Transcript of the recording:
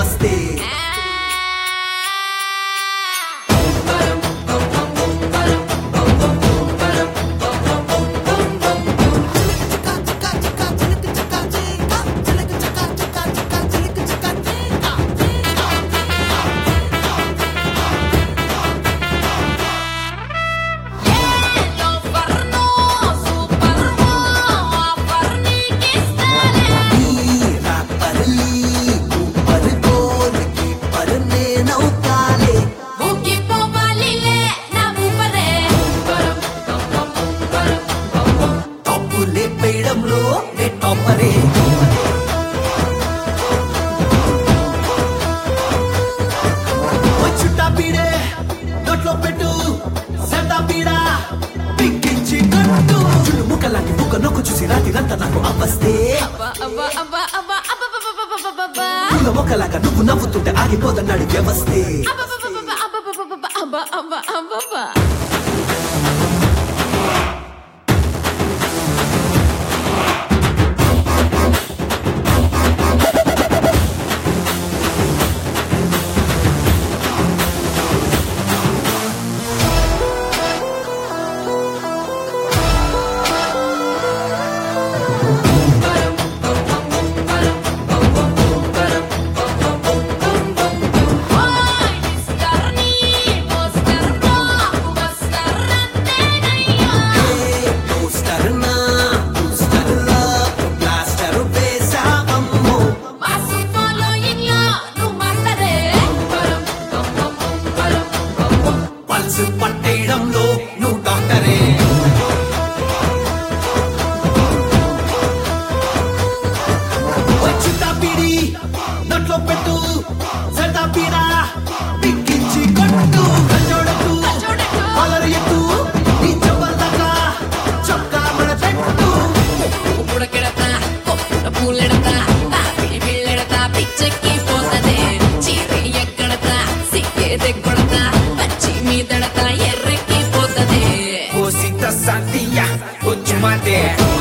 వ్యవస్థే ఒకలాగా నువ్వు నవ్వుతుంటే ఆగిపోదన్నాడు వ్యవస్థే పట్టేయడంలో నువ్వు డాక్టరే వచ్చుతా పీడి నోట్లో పెట్టు సరదా పీడా పిక్కించి కొట్టు కచ్చోడట్టు కాలరు ఎత్తు నీ చెంపల్దాకా చొక్కా మన పెట్టు ఉప్పుడకెడతా పూలెడతా పిడి పిల్లెడతా పిచ్చెక్కి పోతదే చీరే ఎక్కడతా సిక్కేదే కొడతా పచ్చి మీదడతా ఎర్రెక్కి పోతదే Cosita santilla, con chumate